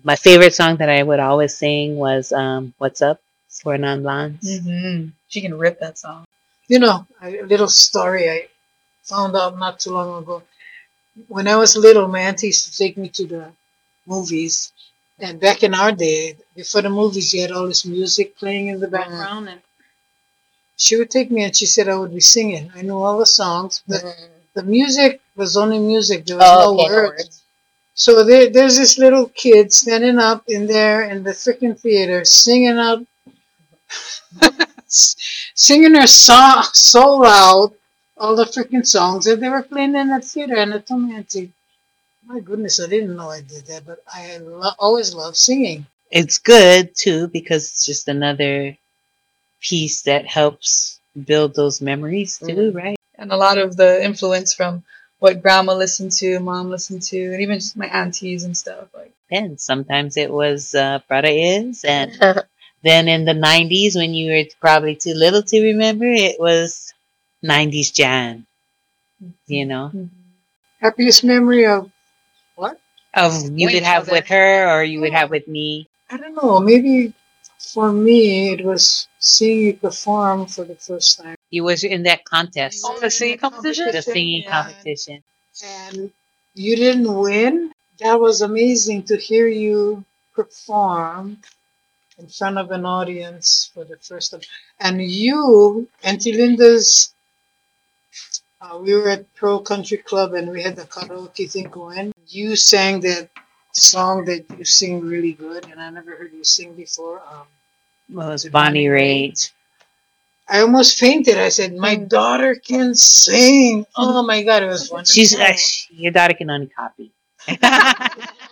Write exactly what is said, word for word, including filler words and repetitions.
My favorite song that I would always sing was um, "What's Up" for Non Blondes. Mm-hmm. She can rip that song. You know, a little story I found out not too long ago. When I was little, my auntie used to take me to the movies. And back in our day, before the movies, you had all this music playing in the background. And she would take me and she said I would be singing. I knew all the songs, but the music was only music. There was Oh, no okay, no words. words. So there, there's this little kid standing up in there in the freaking theater singing out, singing her song so loud, all the freaking songs that they were playing in that theater. And I told my auntie, my goodness, I didn't know I did that, but I lo- always loved singing. It's good too because it's just another piece that helps build those memories too, right? And a lot of the influence from what grandma listened to, mom listened to, and even just my aunties and stuff. Like, And sometimes it was uh, Prada Is, and then in the nineties, when you were probably too little to remember, it was nineties Jan, you know, Happiest memory of what? of you With would have other- with her or you would have with me. I don't know. Maybe for me, it was seeing you perform for the first time. You was in that contest, Oh, the singing competition? the singing Yeah. competition. And you didn't win. That was amazing to hear you perform in front of an audience for the first time. And you, Auntie Linda's, uh, we were at Pro Country Club and we had the karaoke thing going. You sang that song that you sing really good, and I never heard you sing before. Um, Well, it was it Bonnie Bonnie Raitt. I almost fainted. I said, "My daughter can sing." Oh my God, it was wonderful. She's uh, she, your daughter can only copy.